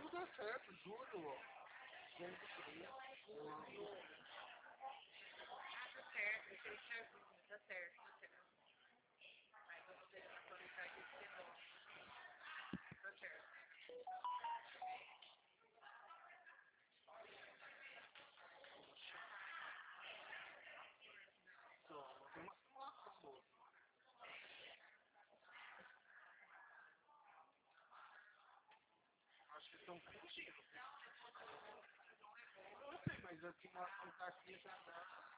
dá certo, juro, ó. 103. Tá certo, isso aí certinho, tá certo, tá certo. Mas vamos ver na qualidade de novo. Tá certo. Então, tem uma simulação boa. Acho que estão pedindo. Eu não sei, mas a simulação tá aqui já dá.